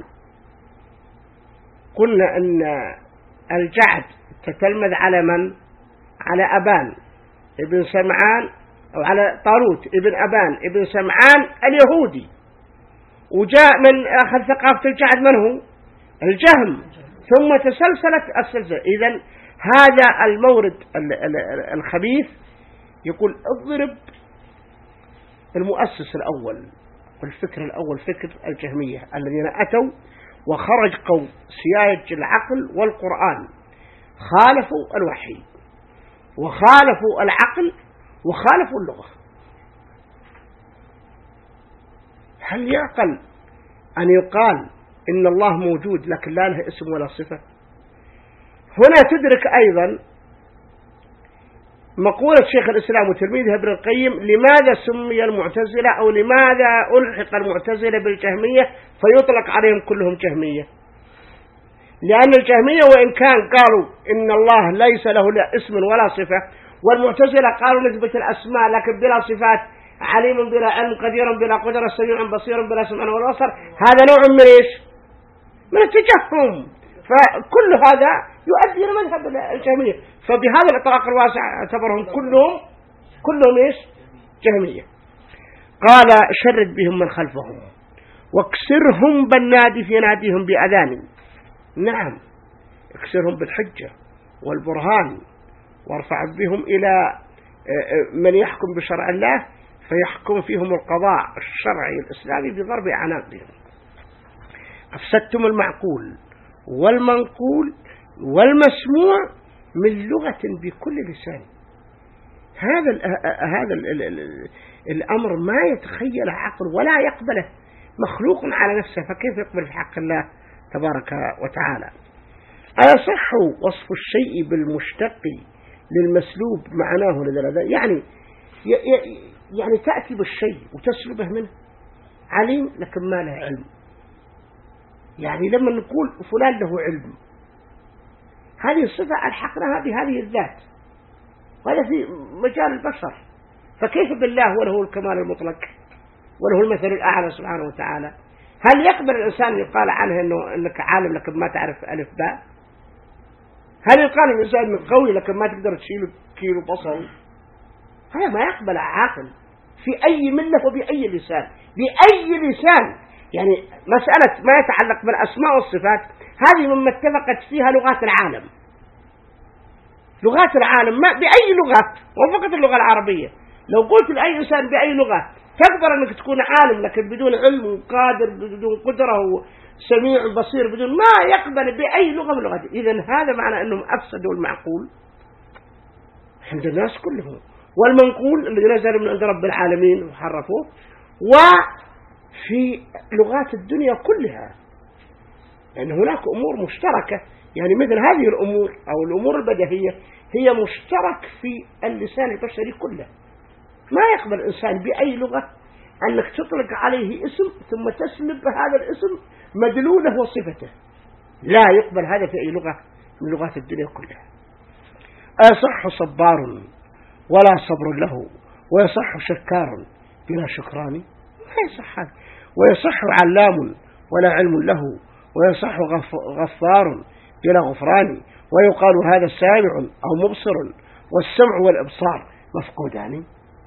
قلنا أن الجعد تتلمذ على من؟ على أبان ابن سمعان، أو على طالوت ابن أبان ابن سمعان اليهودي، وجاء من أخذ ثقافة الجعد من هو؟ الجهم، ثم تسلسلت السلسلة. إذن هذا المورد الخبيث يقول اضرب المؤسس الأول والفكر الأول فكر الجهمية الذين أتوا وخرجوا سياج العقل والقرآن، خالفوا الوحي وخالفوا العقل وخالفوا اللغة. هل يعقل أن يقال إن الله موجود لكن لا له اسم ولا صفة؟ هنا تدرك أيضا مقولة شيخ الإسلام وتلميذه ابن القيم لماذا سمي المعتزلة أو لماذا ألحق المعتزلة بالجهمية فيطلق عليهم كلهم جهمية؟ لأن الجهمية وإن كان قالوا إن الله ليس له اسم ولا صفة، والمعتزلة قالوا نثبت الأسماء لكن بلا صفات، عليم بلا علم، قدير بلا قدرة، سميع بصير بلا سمع ولا بصر، هذا نوع من إيش؟ من التجهم. فكل هذا يؤدي إلى مذهب الجهمية. فبهذا الإطلاق الواسع اعتبرهم كلهم كلهم إيش؟ جهمية. قال شرد بهم من خلفهم واكسرهم بالنادي في ناديهم بأذان. نعم، اكسرهم بالحجة والبرهان، وارفع بهم إلى من يحكم بشرع الله فيحكم فيهم القضاء الشرعي الإسلامي بضرب أعناقهم. أفسدتم المعقول والمنقول والمسموع من لغة بكل لسان. هذا ال هذا ال ال الأمر ما يتخيل عقل ولا يقبله مخلوق على نفسه، فكيف يقبل في حق الله تبارك وتعالى؟ أيصح وصف الشيء بالمشتق للمسلوب معناه لذلك؟ يعني يعني تأتي بالشيء وتسلبه منه. عليم لكن ما له علم. يعني لما نقول فلان له علم، هذه الصفة ألحقناها بهذه الذات، وهذا في مجال البشر، فكيف بالله وله الكمال المطلق وله المثل الأعلى سبحانه وتعالى؟ هل يقبل الإنسان يقال عنه إنه إنك عالم لكن ما تعرف ألف باء؟ هل يقال الإنسان إنه قوي لكن ما تقدر تشيله كيلو بصل؟ هذا ما يقبل عاقل في أي ملة وبأي لسان، بأي لسان. يعني مسألة ما يتعلق بالأسماء والصفات هذه مما اتفقت فيها لغات العالم. لغات العالم ما بأي لغات، وفقط اللغة العربية. لو قلت لأي إنسان بأي لغة تقدر أنك تكون عالم لكن بدون علم وقادر بدون قدرة وسميع بصير بدون، ما يقبل بأي لغة من اللغات. إذن هذا معنى أنهم أفسدوا المعقول عند الناس كلهم، والمنقول الذي نزل من عند رب العالمين وحرفوه، وفي لغات الدنيا كلها. لأن يعني هناك أمور مشتركة، يعني مثل هذه الأمور أو الأمور البديهية هي مشترك في اللسان البشري كله. ما يقبل الإنسان بأي لغة أنك تطلق عليه اسم ثم تسلب هذا الاسم مدلوله وصفته. لا يقبل هذا في أي لغة من لغات الدنيا كلها. أيصح صبار ولا صبر له، ويصح شكار بلا شكران؟ ما يصح هذا. ويصح علام ولا علم له، ويصح غفار بلا غفران، ويقال هذا سامع أو مبصر، والسمع والإبصار مفقودان.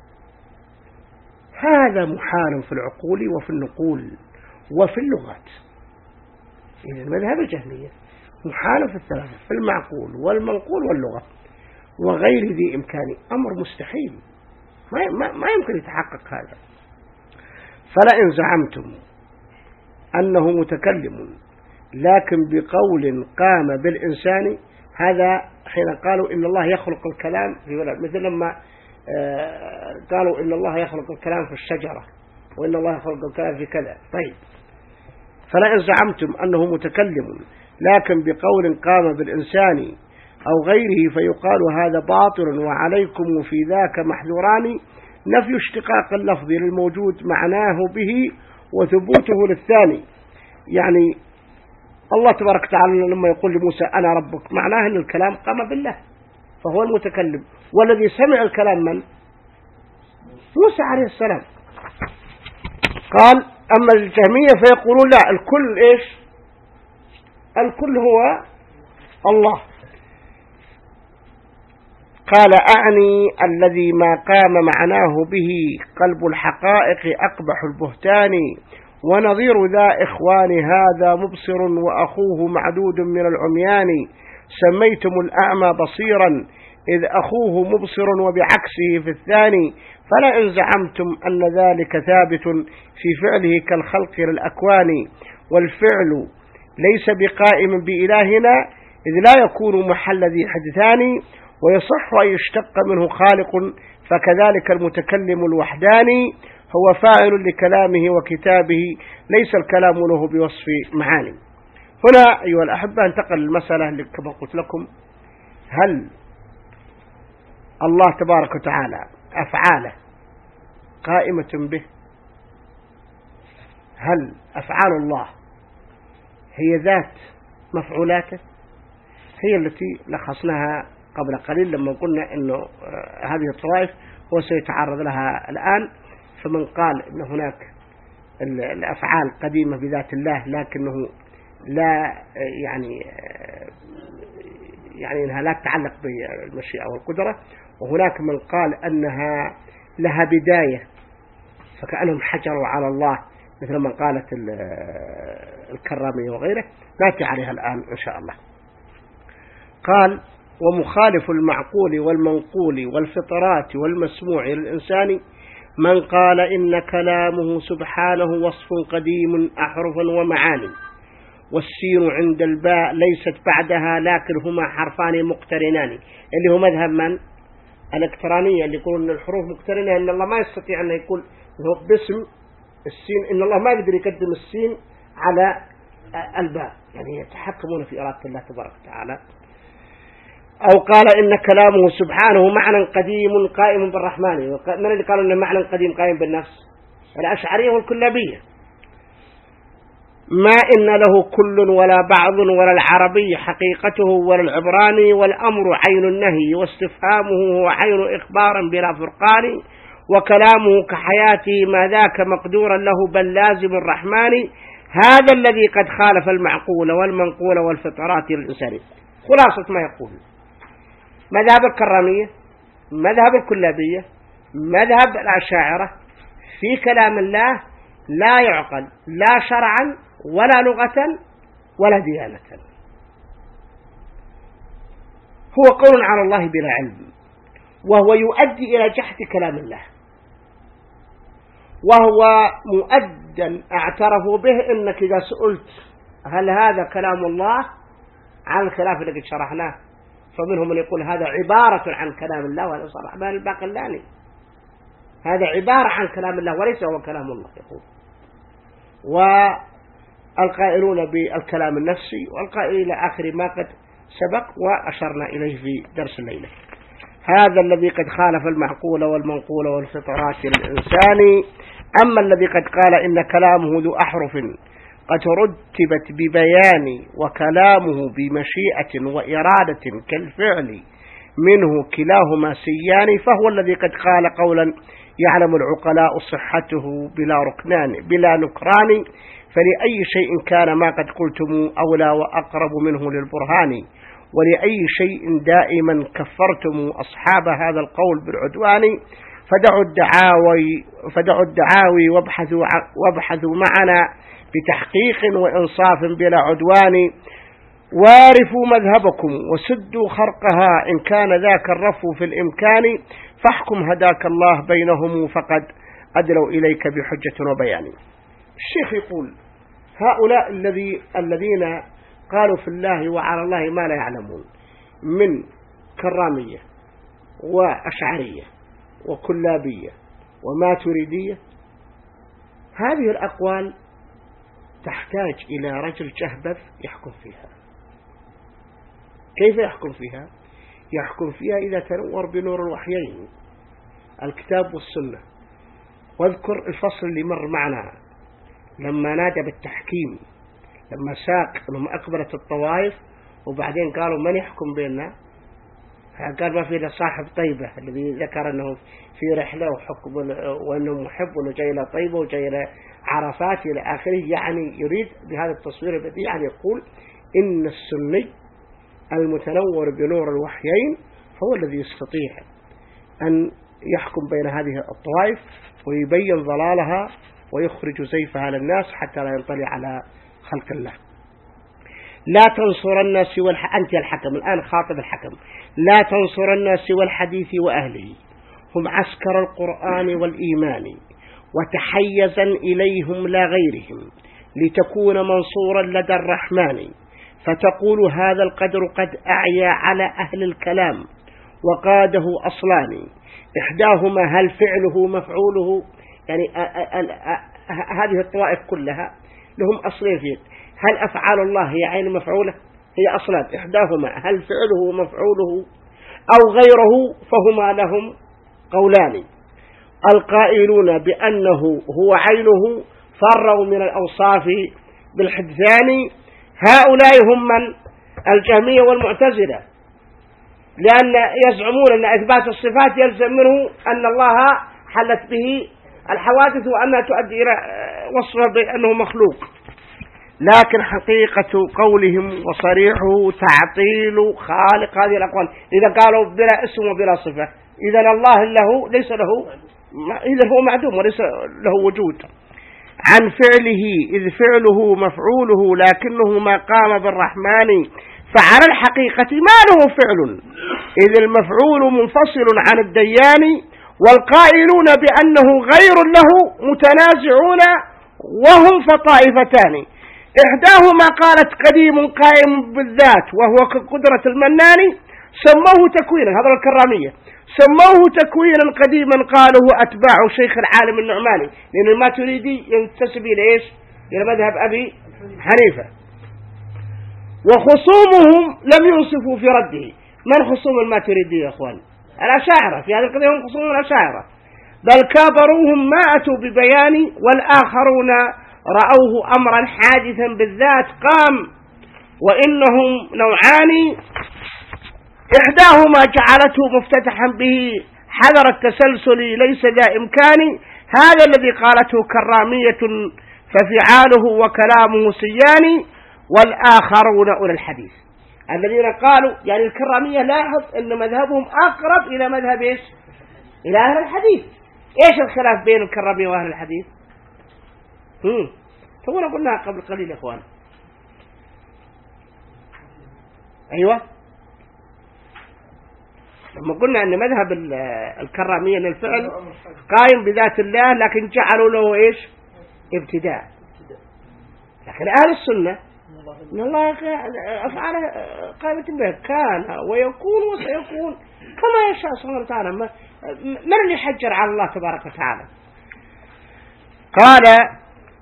هذا محال في العقول وفي النقول وفي اللغات. إذا المذهب الجهمية محال في الثلاثة، في المعقول والمنقول واللغة، وغير ذي إمكان، أمر مستحيل، ما, ما, ما يمكن يتحقق هذا. فلئن زعمتم أنه متكلم لكن بقول قام بالإنسان، هذا حين قالوا إن الله يخلق الكلام في ولد، مثل لما قالوا إن الله يخلق الكلام في الشجرة، وإن الله يخلق الكلام في كذا. طيب، فلئن زعمتم أنه متكلم لكن بقول قام بالإنسان أو غيره فيقال هذا باطل، وعليكم في ذاك محذوران: نفي اشتقاق اللفظ للموجود معناه به، وثبوته للثاني. يعني الله تبارك وتعالى لما يقول لموسى أنا ربك، معناه أن الكلام قام بالله فهو المتكلم، والذي سمع الكلام من؟ موسى عليه السلام. قال أما الجهمية فيقولون لا، الكل إيش؟ الكل هو الله. قال أعني الذي ما قام معناه به قلب الحقائق أقبح البهتان، ونظير ذا إخوان هذا مبصر وأخوه معدود من العميان، سميتم الأعمى بصيرا إذ أخوه مبصر وبعكسه في الثاني، فلئن زعمتم أن ذلك ثابت في فعله كالخلق للأكوان، والفعل ليس بقائم بإلهنا إذ لا يكون محل ذي حدثان، ويصح أن يشتق منه خالق، فكذلك المتكلم الوحداني هو فاعل لكلامه وكتابه، ليس الكلام له بوصف معاني. هنا أيها الأحبة انتقل المسألة كما قلت لكم: هل الله تبارك وتعالى أفعاله قائمة به؟ هل أفعال الله هي ذات مفعولاته هي التي لخصناها قبل قليل لما قلنا أنه هذه الطوائف هو سيتعرض لها الآن. فمن قال أن هناك الأفعال قديمة بذات الله لكنه لا يعني يعني أنها لا تتعلق بالمشيئة والقدرة، وهناك من قال أنها لها بداية فكأنهم حجروا على الله مثل ما قالت الكرامية وغيره، نأتي عليها الآن إن شاء الله. قال: ومخالف المعقول والمنقول والفطرات والمسموع للإنسان من قال إن كلامه سبحانه وصف قديم أحرف ومعاني، والسين عند الباء ليست بعدها لكن هما حرفان مقترنان، اللي هو مذهب من؟ الاقترانية، اللي يقولون أن الحروف مقترنة، أن الله ما يستطيع أن يقول هو باسم السين، إن الله ما يقدر يقدم السين على الباء، يعني يتحكمون في إرادة الله تبارك وتعالى. أو قال إن كلامه سبحانه معنى قديم قائم بالرحمن، من اللي قالوا إن معنى قديم قائم بالنفس؟ الأشعرية والكلابية. ما إن له كل ولا بعض ولا العربي حقيقته ولا العبراني، والأمر عين النهي واستفهامه هو عين إخبار بلا فرقان، وكلامه كحياته ما ذاك مقدورا له بل لازم الرحمن، هذا الذي قد خالف المعقول والمنقول والفطرات للإنسان. خلاصة ما يقول مذهب الكرامية، مذهب الكلابية، مذهب الأشاعرة في كلام الله لا يعقل لا شرعا ولا لغة ولا ديانة، هو قول على الله بلا علم، وهو يؤدي إلى جحد كلام الله، وهو مؤدا اعترفوا به. إنك إذا سئلت هل هذا كلام الله عن الخلاف الذي شرحناه، فمنهم من يقول هذا عبارة عن كلام الله، وهذا صرح بها الباقلاني، هذا عبارة عن كلام الله وليس هو كلام الله يقول. والقائلون بالكلام النفسي، والقائلين إلى آخر ما قد سبق وأشرنا إليه في درس الليلة. هذا الذي قد خالف المعقول والمنقول والفطرات للإنسان. أما الذي قد قال إن كلامه ذو أحرف قد رتبت ببيان، وكلامه بمشيئة وإرادة كالفعل منه كلاهما سيان، فهو الذي قد قال قولا يعلم العقلاء صحته بلا ركنان بلا نكران، فلأي شيء كان ما قد قلتم أولى وأقرب منه للبرهان، ولأي شيء دائما كفرتم أصحاب هذا القول بالعدوان، فدعوا الدعاوي, فدعوا الدعاوي وابحثوا, وابحثوا معنا بتحقيق وإنصاف بلا عدوان، وارفوا مذهبكم وسدوا خرقها إن كان ذاك الرفو في الإمكان، فاحكم هداك الله بينهم فقد أدلوا إليك بحجة وبيان. الشيخ يقول هؤلاء الذي الذين قالوا في الله وعلى الله ما لا يعلمون من كرامية وأشعرية وكلابية وماتريدية، هذه الأقوال تحتاج إلى رجل جهبذ يحكم فيها. كيف يحكم فيها؟ يحكم فيها إذا تنور بنور الوحيين الكتاب والسنة. واذكر الفصل اللي مر معنا لما نادى بالتحكيم، لما ساق لما أقبلت الطوائف وبعدين قالوا من يحكم بيننا، قال ما في إلا صاحب طيبة الذي ذكر أنه في رحلة وحكم وأنه محب وأنه جاي إلى طيبة وجاي إلى عرفات إلى آخره، يعني يريد بهذا التصوير البديع أن يقول إن السني المتنور بنور الوحيين هو الذي يستطيع أن يحكم بين هذه الطوائف ويبين ضلالها ويخرج زيفها للناس حتى لا ينطلع على خلق الله. لا تنصرن سوى الح... أنت الحكم الآن خاطب الحكم، لا تنصرن سوى الحديث وأهله، هم عسكر القرآن والإيمان، وتحيزا إليهم لا غيرهم، لتكون منصورا لدى الرحمن، فتقول هذا القدر قد أعيا على أهل الكلام وقاده أصلان، إحداهما هل فعله مفعوله، يعني هذه الطوائف كلها لهم أصلين فيه، هل أفعال الله هي عين مفعولة، هي أصلان، إحداهما هل فعله مفعوله أو غيره، فهما لهم قولان. القائلون بأنه هو عينه فروا من الأوصاف بالحدثان، هؤلاء هم من الجهمية والمعتزلة، لأن يزعمون أن إثبات الصفات يلزم منه أن الله حلت به الحوادث وأنها تؤدي إلى وصفه بأنه مخلوق. لكن حقيقة قولهم وصريحه تعطيل خالق هذه الأقوال. إذا قالوا بلا اسم وبلا صفة، إذا الله له ليس له، إذا هو معدوم وليس له وجود عن فعله، إذ فعله مفعوله لكنه ما قام بالرحمن، فعلى الحقيقة ما له فعل، إذ المفعول منفصل عن الديان، والقائلون بأنه غير له متنازعون وهم فطائفتان، إحداهما قالت قديم قائم بالذات وهو كقدرة المنان، سموه تكوينا، هذا الكرامية، سموه تكوينا قديما قالوا أتباع شيخ العالم النعماني، لأن الماتريدي ينتسب إلى إيش؟ إلى مذهب أبي حنيفة. وخصومهم لم ينصفوا في رده. من خصوم الماتريدي يا أخوان؟ الأشاعرة، في هذه القضية هم خصوم الأشاعرة، بل كابروهم ما أتوا ببيان، والآخرون رأوه أمرا حادثا بالذات قام، وإنهم نوعان، إحداهما جعلته مفتتحا به حذر التسلسل ليس ذا إمكان، هذا الذي قالته كرامية ففعاله وكلامه سيان، والآخرون أولى الحديث الذين قالوا يعني الكرامية، لاحظ أن مذهبهم أقرب إلى مذهب إيش؟ إلى أهل الحديث. إيش الخلاف بين الكرامية وأهل الحديث؟ هم تونا قلنا قبل قليل يا إخوان. أيوة، لما قلنا أن مذهب الكرامية للفعل قائم بذات الله، لكن جعلوا له إيش؟ ابتداء. لكن أهل السنة إن الله أفعاله قائمة به، كان ويكون وسيكون كما يشاء سبحانه وتعالى. من اللي حجر على الله تبارك وتعالى؟ قال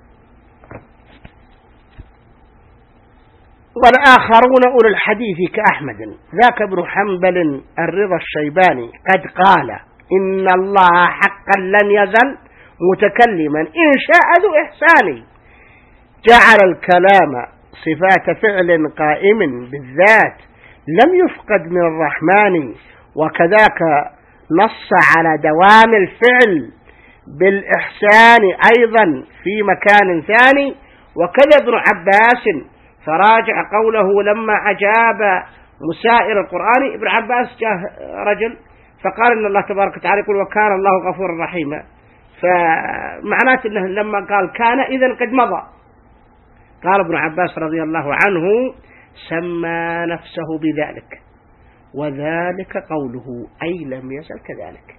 والآخرون أولو الحديث كأحمد ذاك ابن حنبل الرضا الشيباني قد قال إن الله حقا لم يزل متكلما إن شاء ذو إحسان، جعل الكلام صفات فعل قائم بالذات لم يفقد من الرحمن، وكذاك نص على دوام الفعل بالإحسان أيضا في مكان ثاني. وكذا ابن عباس فراجع قوله لما أجاب مسائل القرآن. ابن عباس جاء رجل فقال إن الله تبارك وتعالى يقول وكان الله غفورا رحيما، فمعنات أنه لما قال كان إذن قد مضى. قال ابن عباس رضي الله عنه سمى نفسه بذلك، وذلك قوله أي لم يزل كذلك.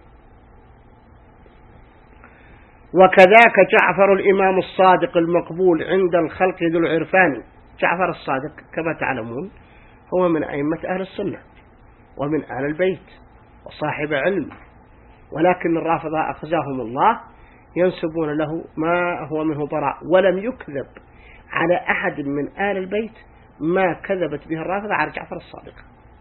وكذاك جعفر الإمام الصادق المقبول عند الخلق ذو العرفان. جعفر الصادق كما تعلمون هو من أئمة أهل السنة ومن أهل البيت وصاحب علم، ولكن الرافضة أخزاهم الله ينسبون له ما هو منه براء، ولم يكذب على أحد من آل البيت ما كذبت به الرافضة على جعفر الصادق.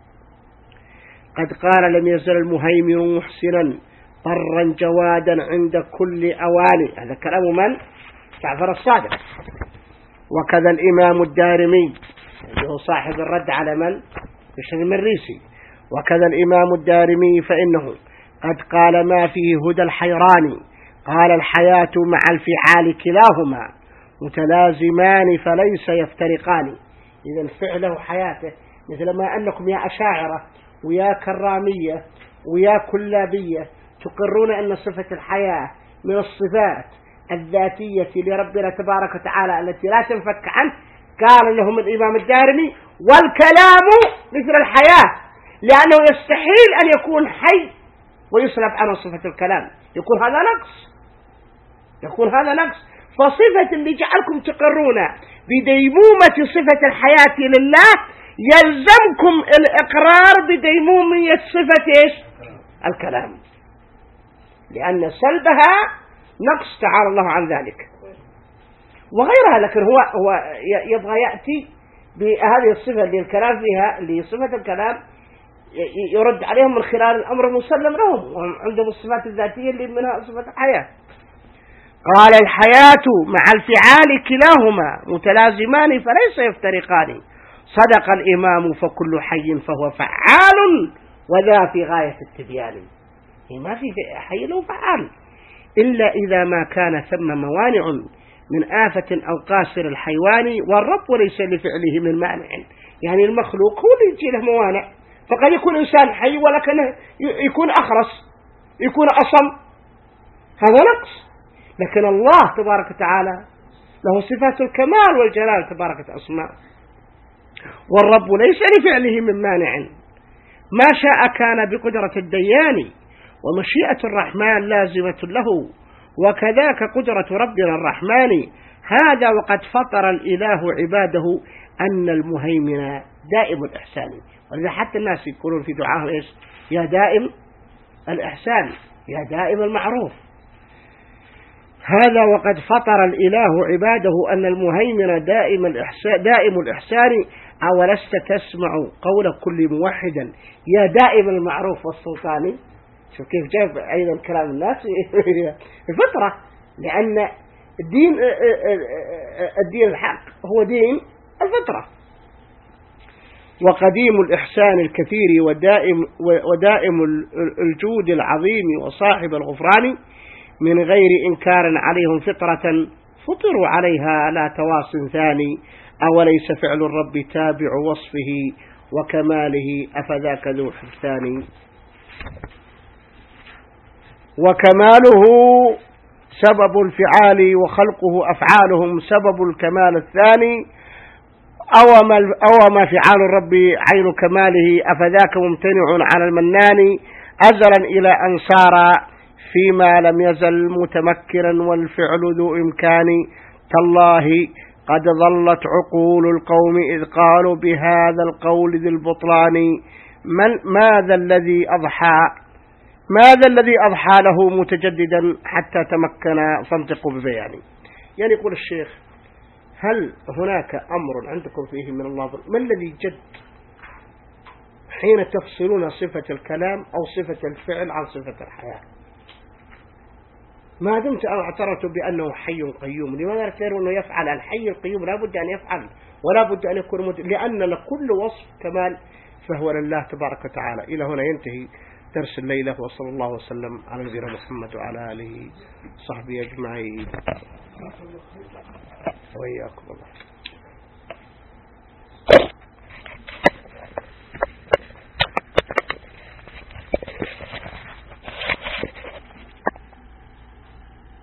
قد قال لم يزل المهيمن محسنا طرا جوادا عند كل أواني، هذا كلام من؟ جعفر الصادق. وكذا الإمام الدارمي هو صاحب الرد على من؟ بشر المريسي. وكذا الإمام الدارمي فإنه قد قال ما فيه هدى الحيران، قال الحياة مع الفعال كلاهما متلازمان فليس يفترقان. إذا فعله حياته، مثل ما أنكم يا أشاعرة ويا كرامية ويا كلابية تقرون أن صفة الحياة من الصفات الذاتية لربنا تبارك وتعالى التي لا تنفك عنه. قال لهم الإمام الدارمي والكلام مثل الحياة، لأنه يستحيل أن يكون حي ويسلب عنه صفة الكلام، يكون هذا نقص، يكون هذا نقص. فصفة اللي جعلكم تقرون بديمومة صفة الحياة لله يلزمكم الإقرار بديمومية صفة إيش؟ الكلام، لأن سلبها نقص تعالى الله عن ذلك وغيرها. لكن هو هو يبغى يأتي بهذه الصفة اللي الكلام فيها اللي صفة الكلام يرد عليهم من خلال الأمر المسلم لهم، وهم عندهم الصفات الذاتية اللي منها صفة الحياة. قال الحياة مع الفعال كلاهما متلازمان فليس يفترقان. صدق الإمام فكل حي فهو فعال وذا في غاية التبيان. ما في حي له فعال إلا إذا ما كان ثم موانع من آفة أو قاسر الحيوان، والرب ليس لفعله من مانع. يعني المخلوق هو اللي يجي له موانع، فقد يكون إنسان حي ولكنه يكون أخرس، يكون أصم، هذا نقص. لكن الله تبارك وتعالى له صفات الكمال والجلال تبارك أسماء، والرب ليس لفعله من مانع. ما شاء كان بقدرة الديان، ومشيئة الرحمن لازمة له، وكذاك قدرة ربنا الرحمن. هذا وقد فطر الإله عباده أن المهيمن دائم الإحسان. ولذا حتى الناس يقولون في دعاهم إيش؟ يا دائم الإحسان، يا دائم المعروف. هذا وقد فطر الإله عباده أن المهيمن دائم الإحسان, دائم الإحسان. أولست تسمع قول كل موحدا يا دائم المعروف والسلطان؟ شوف كيف جاب أيضا كلام الناس الفطرة، لأن الدين الدين الحق هو دين الفطرة. وقديم الإحسان الكثير ودائم, ودائم الجود العظيم وصاحب الغفران، من غير إنكار عليهم فطرة فطروا عليها لا تواص ثاني. أوليس فعل الرب تابع وصفه وكماله أفذاك ذو حسان. وكماله سبب الفعال وخلقه أفعالهم سبب الكمال الثاني. أوما, أوما فعال الرب عين كماله أفذاك ممتنع على المنان. أزلا إلى أن صار فيما لم يزل متمكنا والفعل ذو إمكان. تالله قد ظلت عقول القوم إذ قالوا بهذا القول ذي البطلان. من ماذا الذي أضحى ماذا الذي أضحى له متجددا حتى تمكن فانطقوا ببيانه. يعني يقول الشيخ هل هناك أمر عندكم فيه من الله؟ ما الذي جد حين تفصلون صفة الكلام أو صفة الفعل عن صفة الحياة؟ ما دمت اعترفت بأنه حي قيوم، لماذا ترون أنه يفعل؟ الحي القيوم لا بد أن يفعل ولا بد أن يكون مد... لأن لكل وصف كمال فهو لله تبارك وتعالى. إلى هنا ينتهي درس الليلة، وصلى الله وسلم على نبينا محمد وعلى آله وصحبه أجمعين. وإياكم الله.